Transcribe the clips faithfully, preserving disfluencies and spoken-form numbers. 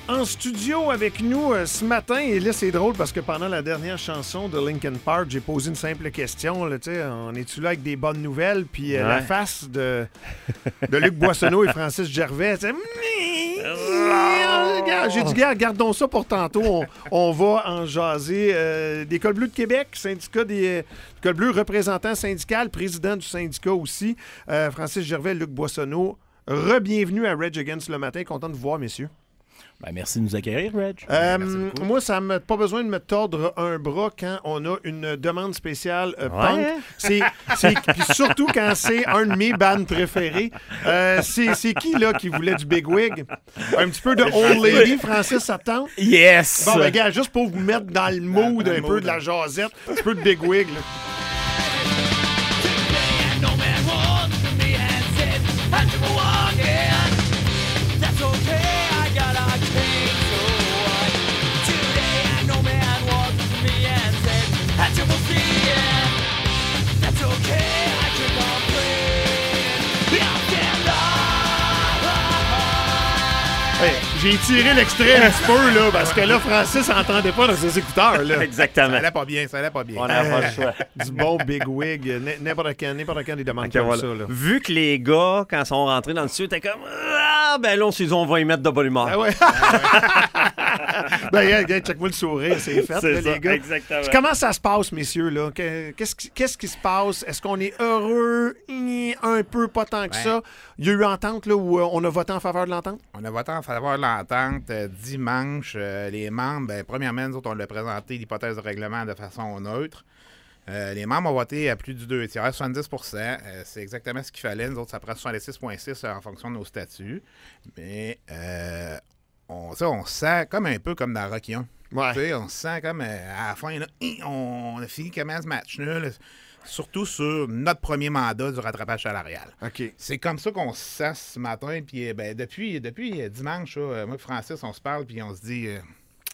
En studio avec nous euh, ce matin, et là c'est drôle parce que pendant la dernière chanson de Linkin Park, j'ai posé une simple question, là, tu sais, on est-tu là avec des bonnes nouvelles, puis euh, ouais. la face de, de Luc Boissonneau et Francis Gervais, tu sais, j'ai dit, gars, gardons ça pour tantôt, on, on va en jaser. Euh, des Cols Bleus de Québec, syndicat des euh, Cols Bleus, représentant syndical, président du syndicat aussi, euh, Francis Gervais, Luc Boissonneau, re-bienvenue à Rage Against le matin, content de vous voir, messieurs. Ben, merci de nous accueillir, Reg. Euh, moi, ça n'a pas besoin de me tordre un bras quand on a une demande spéciale euh, punk. Ouais. C'est, c'est, puis surtout quand c'est un de mes bands préférés. Euh, c'est, c'est qui, là, qui voulait du Big Wig? Un petit peu de Old Lady, Francis, ça te tente? Yes! Bon, ben, gars, juste pour vous mettre dans le mood un peu de la jasette, un petit peu de Big Wig, là. Hey, j'ai tiré l'extrait un petit peu, là, parce que là, Francis n'entendait pas dans ses écouteurs, là. Exactement. Ça allait pas bien, ça allait pas bien. On n'a pas le choix. Du bon Big Wig, n'importe quand, n'importe quand des demandes okay, comme voilà. ça, là. Vu que les gars, quand ils sont rentrés dans le studio, étaient comme ah, ben là, on s'est dit, on va y mettre de bonne humeur. Ah ouais. Ben, regarde, check-moi le sourire, c'est fait, c'est là, ça, les gars. Exactement. Comment ça se passe, messieurs, là? Qu'est-ce qui, qu'est-ce qui se passe? Est-ce qu'on est heureux? Un peu, pas tant que ouais. ça. Il y a eu entente, là, où on a voté en faveur de l'entente? On a voté en faveur de l'entente euh, dimanche. Euh, les membres, ben, premièrement, nous autres, on a présenté l'hypothèse de règlement de façon neutre. Euh, les membres ont voté à plus du deux tiers, soixante-dix pour cent. Euh, c'est exactement ce qu'il fallait. Nous autres, ça prend soixante-six virgule six en fonction de nos statuts. Mais euh, on, ça, on sent comme un peu comme dans Rocky un. Ouais. On se sent comme euh, à la fin, là, on a fini comment ce match nul. Surtout sur notre premier mandat du rattrapage salarial. Okay. C'est comme ça qu'on se sent ce matin. Puis ben, depuis, depuis dimanche, là, moi et Francis, on se parle puis on se dit... Euh...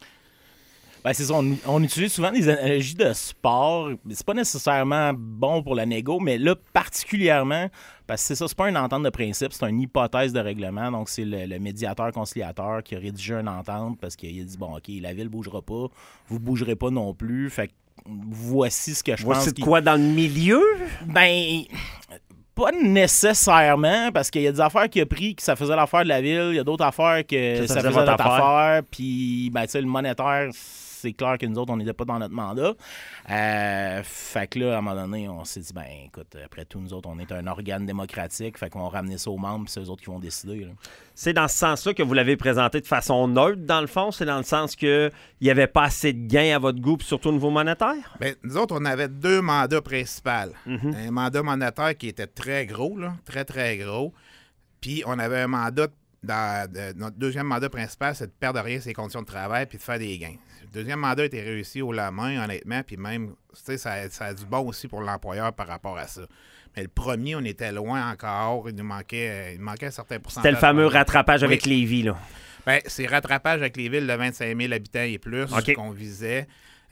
Ben, c'est ça, on, on utilise souvent des analogies de sport. C'est pas nécessairement bon pour la négo, mais là, particulièrement, parce que c'est ça, c'est pas une entente de principe, c'est une hypothèse de règlement. Donc, c'est le, le médiateur-conciliateur qui a rédigé une entente parce qu'il a dit, bon, OK, la ville bougera pas, vous bougerez pas non plus. Fait que voici ce que je voici pense. Voici de quoi dans le milieu? Ben... Pas nécessairement, parce qu'il y a des affaires qu'il a pris que ça faisait l'affaire de la ville, il y a d'autres affaires que ça, ça, ça faisait notre affaire. affaire. Puis, ben, tu sais, le monétaire, c'est clair que nous autres, on n'était pas dans notre mandat. Euh, fait que là, à un moment donné, on s'est dit, ben, écoute, après tout, nous autres, on est un organe démocratique, fait qu'on va ramener ça aux membres, puis c'est eux autres qui vont décider. Là. C'est dans ce sens-là que vous l'avez présenté de façon neutre, dans le fond? C'est dans le sens qu'il n'y avait pas assez de gains à votre goût, puis surtout au niveau monétaire? Bien, nous autres, on avait deux mandats principaux. Mm-hmm. Un mandat monétaire qui était très gros, là, très, très gros. Puis on avait un mandat, dans, de, notre deuxième mandat principal, c'est de perdre rien ses conditions de travail puis de faire des gains. Le deuxième mandat était réussi au la main, honnêtement, puis même, tu sais, ça, ça a du bon aussi pour l'employeur par rapport à ça. Mais le premier, on était loin encore. Il nous manquait, il nous manquait un certain pourcentage. C'était le fameux rattrapage oui. avec Lévis, là. Bien, c'est rattrapage avec les villes de vingt-cinq mille habitants et plus okay. qu'on visait.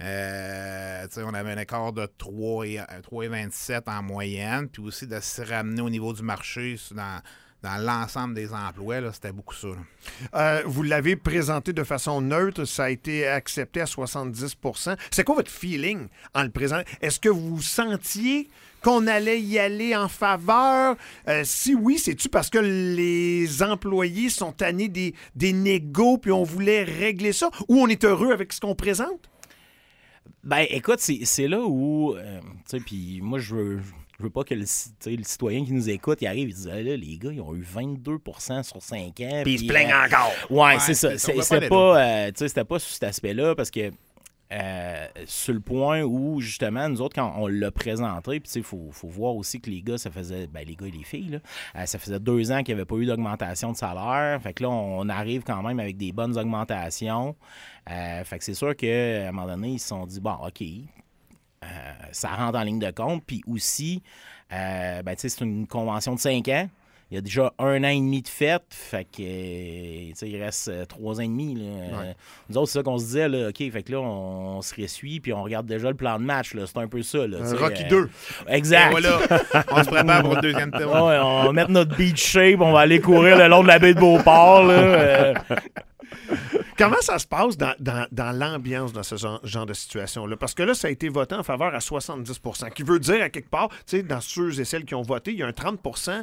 Euh, on avait un écart de trois virgule vingt-sept en moyenne. Puis aussi de se ramener au niveau du marché dans... Dans l'ensemble des emplois, là, c'était beaucoup ça. Euh, vous l'avez présenté de façon neutre, ça a été accepté à soixante-dix pour cent. C'est quoi votre feeling en le présentant? Est-ce que vous sentiez qu'on allait y aller en faveur? Euh, si oui, c'est-tu parce que les employés sont tannés des, des négos puis on voulait régler ça? Ou on est heureux avec ce qu'on présente? Ben, écoute, c'est, c'est là où... Euh, tu sais, puis moi, je veux... Je veux pas que le, le citoyen qui nous écoute, il arrive et dise ah, là, les gars, ils ont eu vingt-deux pour cent sur cinq ans. Puis ils se plaignent euh, encore. Ouais, ouais c'est ça. C'est, c'était, pas, euh, c'était pas sur cet aspect-là parce que euh, sur le point où, justement, nous autres, quand on l'a présenté, puis il faut, faut voir aussi que les gars, ça faisait, ben les gars et les filles, là, euh, ça faisait deux ans qu'il n'y avait pas eu d'augmentation de salaire. Fait que là, on arrive quand même avec des bonnes augmentations. Euh, fait que c'est sûr qu'à un moment donné, ils se sont dit, bon, OK, Euh, ça rentre en ligne de compte. Puis aussi, euh, ben, c'est une convention de cinq ans. Il y a déjà un an et demi de fête. Fait que, euh, il reste euh, trois ans et demi. Là. Ouais. Euh, nous autres, c'est ça qu'on se disait. Là, OK, fait que là, on, on se ressuit puis on regarde déjà le plan de match. Là. C'est un peu ça. Là, un Rocky euh, deux. Exact. Et voilà, on se prépare pour le deuxième tour. Ouais, on va mettre notre beach shape. On va aller courir le long de la baie de Beauport. Là, euh. Comment ça se passe dans, dans, dans l'ambiance de ce genre, genre de situation-là? Parce que là, ça a été voté en faveur à soixante-dix pour cent, qui veut dire, à quelque part, tu sais, dans ceux et celles qui ont voté, il y a un trente pour cent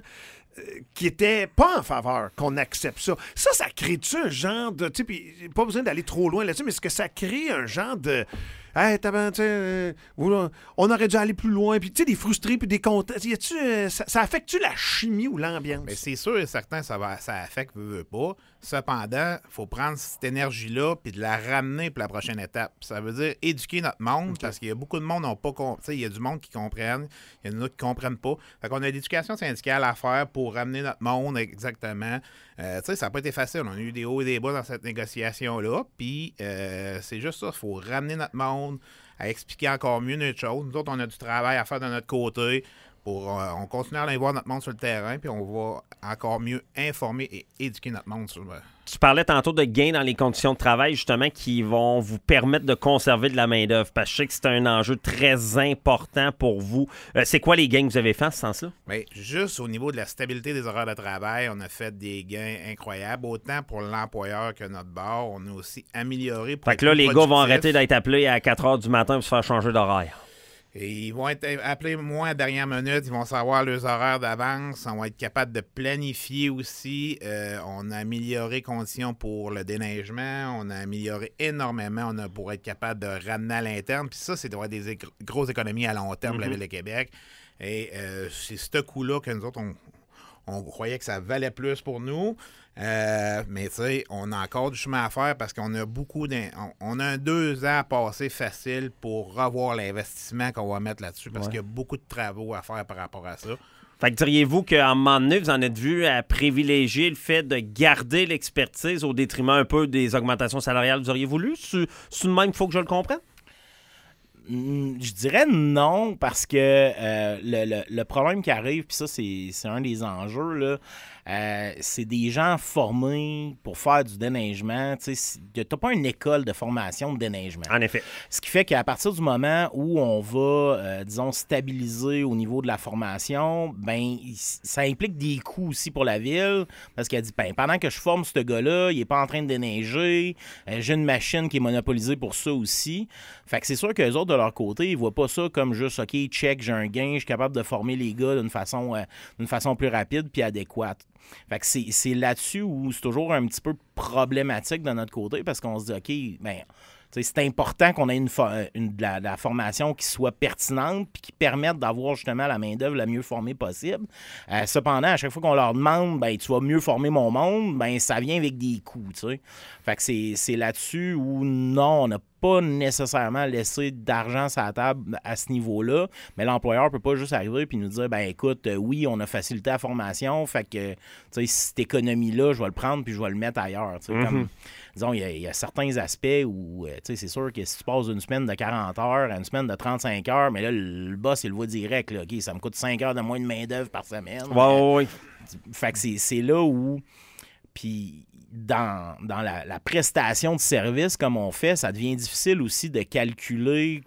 qui était pas en faveur qu'on accepte ça. Ça, ça crée-tu un genre de... Tu sais, puis pas besoin d'aller trop loin là-dessus, mais est-ce que ça crée un genre de... Hey, t'as, t'sais, euh, on aurait dû aller plus loin, puis tu sais, des frustrés, puis des contents. Y a-tu, euh, ça, ça affecte-tu la chimie ou l'ambiance? Mais c'est sûr et certain ça va, ça affecte, veut, veut pas. Cependant, il faut prendre cette énergie-là puis de la ramener pour la prochaine étape. Ça veut dire éduquer notre monde, okay. Parce qu'il y a beaucoup de monde qui n'ont pas compris. Il y a du monde qui comprennent, il y en a qui ne comprennent pas. Fait qu'on a l'éducation syndicale à faire pour ramener notre monde exactement. Euh, tu sais, ça n'a pas été facile. On a eu des hauts et des bas dans cette négociation-là. Puis euh, c'est juste ça, il faut ramener notre monde à expliquer encore mieux notre chose. Nous autres, on a du travail à faire de notre côté. Pour, euh, on continue à aller voir notre monde sur le terrain, puis on va encore mieux informer et éduquer notre monde sur le... Tu parlais tantôt de gains dans les conditions de travail, justement, qui vont vous permettre de conserver de la main-d'œuvre. Parce que je sais que c'est un enjeu très important pour vous. Euh, c'est quoi les gains que vous avez faits en ce sens-là? Bien, juste au niveau de la stabilité des horaires de travail, on a fait des gains incroyables, autant pour l'employeur que notre bar. On a aussi amélioré... Pour fait que là, les gars vont arrêter d'être appelés à quatre heures du matin pour se faire changer d'horaire. Et ils vont être appelés moins à dernière minute, ils vont savoir leurs horaires d'avance, on va être capable de planifier aussi. Euh, on a amélioré les conditions pour le déneigement, on a amélioré énormément on a, pour être capable de ramener à l'interne. Puis ça, c'est d'avoir des éc- grosses économies à long terme, mm-hmm. La Ville de Québec. Et euh, c'est ce coup-là que nous autres, on, on croyait que ça valait plus pour nous. Euh, mais tu sais, on a encore du chemin à faire parce qu'on a beaucoup d'in... on, on a un deux ans à passer facile pour revoir l'investissement qu'on va mettre là-dessus parce ouais. qu'il y a beaucoup de travaux à faire par rapport à ça. Fait que diriez-vous qu'à un moment donné, vous en êtes vu à privilégier le fait de garder l'expertise au détriment un peu des augmentations salariales? Vous auriez voulu? C'est, c'est de même qu'il faut que je le comprenne? Je dirais non, parce que euh, le, le, le problème qui arrive, puis ça, c'est, c'est un des enjeux, là, euh, c'est des gens formés pour faire du déneigement. Tu n'as pas une école de formation de déneigement. En effet. Ce qui fait qu'à partir du moment où on va, euh, disons, stabiliser au niveau de la formation, ben ça implique des coûts aussi pour la ville, parce qu'elle dit, ben, pendant que je forme ce gars-là, il n'est pas en train de déneiger, euh, j'ai une machine qui est monopolisée pour ça aussi. Fait que c'est sûr qu'eux autres, de leur côté, ils voient pas ça comme juste, OK, check, j'ai un gain, je suis capable de former les gars d'une façon, euh, d'une façon plus rapide puis adéquate. Fait que c'est, c'est là-dessus où c'est toujours un petit peu problématique de notre côté parce qu'on se dit, OK, ben, c'est important qu'on ait une, une, de, la, de la formation qui soit pertinente puis qui permette d'avoir justement la main-d'œuvre la mieux formée possible. Euh, cependant, à chaque fois qu'on leur demande, ben, tu vas mieux former mon monde, ben, ça vient avec des coûts, tu sais. Fait que c'est, c'est là-dessus où non, on n'a pas nécessairement laissé d'argent sur la table à ce niveau-là, mais l'employeur peut pas juste arriver et nous dire, ben écoute, euh, oui, on a facilité la formation, fait que, tu sais, cette économie-là, je vais le prendre puis je vais le mettre ailleurs, tu sais, mm-hmm. comme... Disons, il y, y a certains aspects où, euh, tu sais, c'est sûr que si tu passes d'une semaine de quarante heures à une semaine de trente-cinq heures, mais là, le, le boss, il le voit direct, là, OK, ça me coûte cinq heures de moins de main-d'œuvre par semaine. Oui, oui, oui. Fait que c'est, c'est là où, puis dans, dans la, la prestation de service comme on fait, ça devient difficile aussi de calculer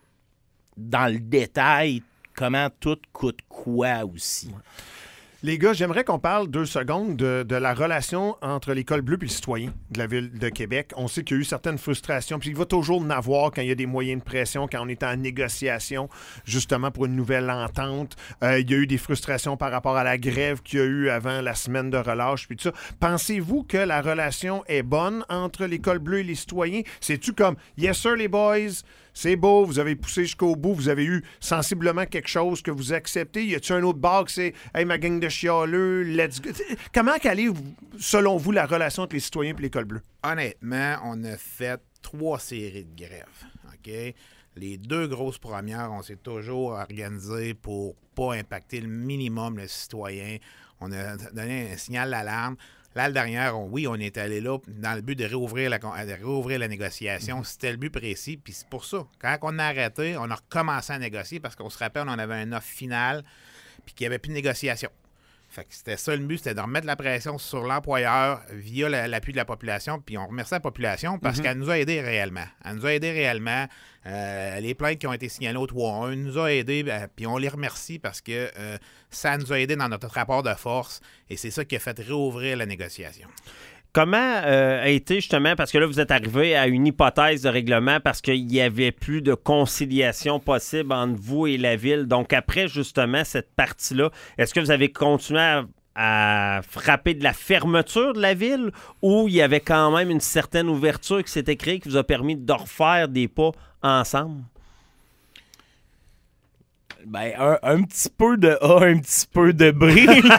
dans le détail comment tout coûte quoi aussi. Ouais. Les gars, j'aimerais qu'on parle deux secondes de, de la relation entre l'École bleue et le citoyen de la Ville de Québec. On sait qu'il y a eu certaines frustrations, puis il va toujours en avoir quand il y a des moyens de pression, quand on est en négociation, justement, pour une nouvelle entente. Euh, il y a eu des frustrations par rapport à la grève qu'il y a eu avant la semaine de relâche, puis tout ça. Pensez-vous que la relation est bonne entre l'École bleue et les citoyens? C'est-tu comme « Yes sir, les boys », c'est beau, vous avez poussé jusqu'au bout, vous avez eu sensiblement quelque chose que vous acceptez. Y a-t-il un autre bar que c'est « Hey, ma gang de chialeux, let's go ». Comment quelle est, selon vous, la relation entre les citoyens et l'École bleue? Honnêtement, on a fait trois séries de grèves. OK? Les deux grosses premières, on s'est toujours organisé pour pas impacter le minimum le citoyen. On a donné un signal d'alarme. Là, dernière, on, oui, on est allé là dans le but de réouvrir la, de réouvrir la négociation. C'était le but précis, puis c'est pour ça. Quand on a arrêté, on a recommencé à négocier parce qu'on se rappelle, on avait un offre final puis qu'il n'y avait plus de négociation. Fait que c'était ça le but, c'était de remettre la pression sur l'employeur via la, l'appui de la population. Puis on remercie la population parce mm-hmm. qu'elle nous a aidés réellement. Elle nous a aidés réellement. Euh, les plaintes qui ont été signalées au trois un nous a aidés. Ben, puis on les remercie parce que euh, ça nous a aidés dans notre rapport de force. Et c'est ça qui a fait réouvrir la négociation. Comment euh, a été justement, parce que là, vous êtes arrivé à une hypothèse de règlement parce qu'il n'y avait plus de conciliation possible entre vous et la ville. Donc, après justement cette partie-là, est-ce que vous avez continué à, à frapper de la fermeture de la ville ou il y avait quand même une certaine ouverture qui s'était créée qui vous a permis de refaire des pas ensemble? Ben, un, un petit peu de A, un petit peu de B.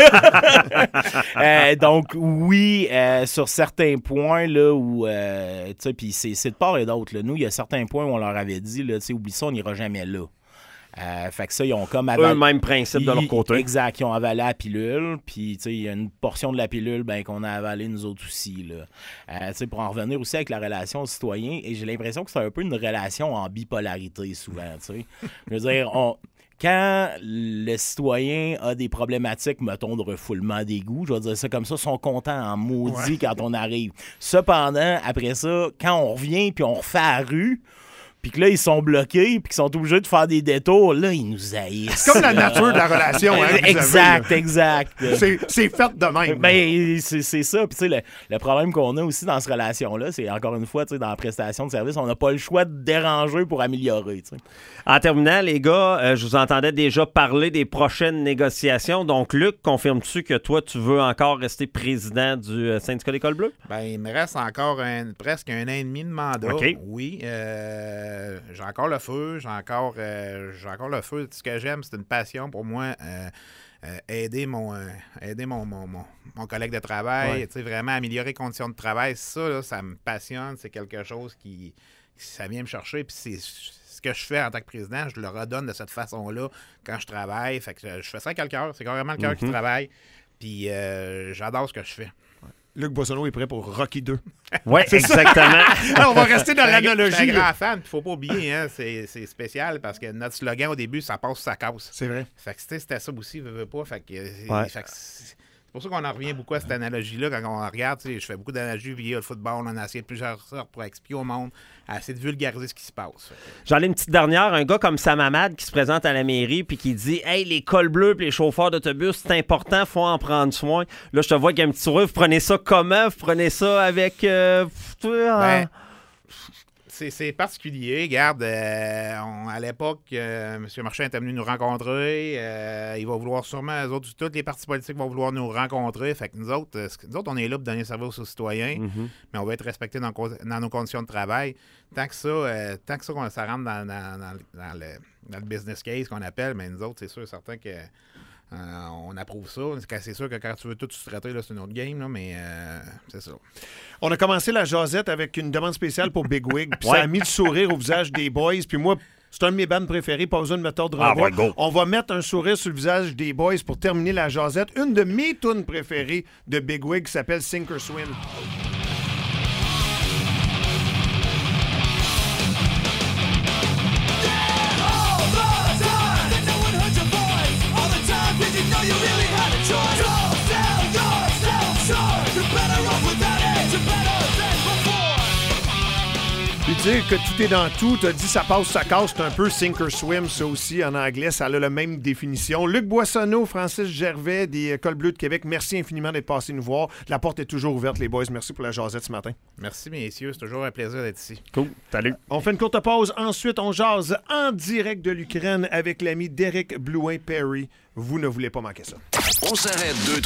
euh, donc, oui, euh, sur certains points, là, où, euh, tu sais, puis c'est, c'est de part et d'autre, là. Nous, il y a certains points où on leur avait dit, là, tu sais, oublie ça, on n'ira jamais là. Euh, fait que ça, ils ont comme avalé. Eux, même principe de leur côté. Exact, ils ont avalé la pilule, puis, tu sais, il y a une portion de la pilule, ben, qu'on a avalé nous autres aussi, là. Euh, tu sais, pour en revenir aussi avec la relation aux citoyens, et j'ai l'impression que c'est un peu une relation en bipolarité, souvent, tu sais. Je veux dire, on... Quand le citoyen a des problématiques, mettons, de refoulement d'égout, je vais dire ça comme ça, sont contents en maudit ouais. quand on arrive. Cependant, après ça, quand on revient puis on refait la rue, puis que là, ils sont bloqués, puis qu'ils sont obligés de faire des détours, là, ils nous haïssent. C'est comme la nature de la relation. Hein, exact, avez, exact. C'est, c'est fait de même. Ben, c'est, c'est ça. Puis, tu sais, le, le problème qu'on a aussi dans cette relation-là, c'est encore une fois, tu sais, dans la prestation de service, on n'a pas le choix de déranger pour améliorer, tu sais. En terminant, les gars, euh, je vous entendais déjà parler des prochaines négociations. Donc, Luc, confirmes-tu que toi, tu veux encore rester président du euh, syndicat d'École Bleue? Ben, il me reste encore un, presque un an et demi de mandat. Okay. Oui. Euh, Euh, j'ai encore le feu, j'ai encore, euh, j'ai encore le feu. Ce que j'aime, c'est une passion pour moi. Euh, euh, aider mon, euh, aider mon, mon, mon, mon collègue de travail, ouais. Vraiment améliorer les conditions de travail. Ça, là, ça me passionne. C'est quelque chose qui, ça vient me chercher. Puis c'est ce que je fais en tant que président. Je le redonne de cette façon-là quand je travaille. Fait que je, je fais ça avec le cœur. C'est carrément le cœur mm-hmm. qui travaille. Puis euh, j'adore ce que je fais. Luc Boissonneau est prêt pour Rocky deux. Oui, exactement. Alors, on va rester dans l'analogie. Je suis un grand fan, il ne faut pas oublier, hein, c'est, c'est spécial parce que notre slogan au début, ça passe, ça casse. C'est vrai. Fait que c'était ça aussi, veux, veux pas. Fait que, ouais. fait que c'est pour ça qu'on en revient beaucoup à cette analogie-là. Quand on regarde, je fais beaucoup d'analogies via le football. On a essayé de plusieurs sortes pour expliquer au monde, à essayer de vulgariser ce qui se passe. J'en ai une petite dernière. Un gars comme Sam Hamad qui se présente à la mairie puis qui dit « Hey, les cols bleus et les chauffeurs d'autobus, c'est important, il faut en prendre soin. » Là, je te vois qu'il y a un petit sourire. Vous prenez ça comment? Vous prenez ça avec... Euh, ben, c'est, c'est particulier. Regarde, euh, on, à l'époque, euh, M. Marchand était venu nous rencontrer. Euh, il va vouloir sûrement, eux autres, toutes les partis politiques vont vouloir nous rencontrer. Fait que nous autres, euh, nous autres on est là pour donner service aux citoyens, mm-hmm. mais on va être respectés dans, dans nos conditions de travail. Tant que ça, euh, tant que ça, qu'on, ça rentre dans, dans, dans, dans, le, dans le business case qu'on appelle, mais nous autres, c'est sûr, certain que Euh, on approuve ça. C'est sûr que quand tu veux tout sous-traiter, là, c'est une autre game, là, mais euh, c'est ça. On a commencé la jasette avec une demande spéciale pour Big Wig, puis ouais. ça a mis le sourire au visage des boys. Puis moi, c'est un de mes bands préférés, pas besoin de me tordre ah, ouais, go. On va mettre un sourire sur le visage des boys pour terminer la jasette. Une de mes tunes préférées de Big Wig qui s'appelle Sink or Swim. Puis dire que tout est dans tout, t'as dit ça passe, ça casse, c'est un peu sink or swim, ça aussi en anglais, ça a la même définition. Luc Boissonneau, Francis Gervais des Cols Bleus de Québec, merci infiniment d'être passé nous voir. La porte est toujours ouverte, les boys. Merci pour la jasette ce matin. Merci, messieurs. C'est toujours un plaisir d'être ici. Cool. Salut. On fait une courte pause. Ensuite, on jase en direct de l'Ukraine avec l'ami Derek Blouin-Perry. Vous ne voulez pas manquer ça. On s'arrête deux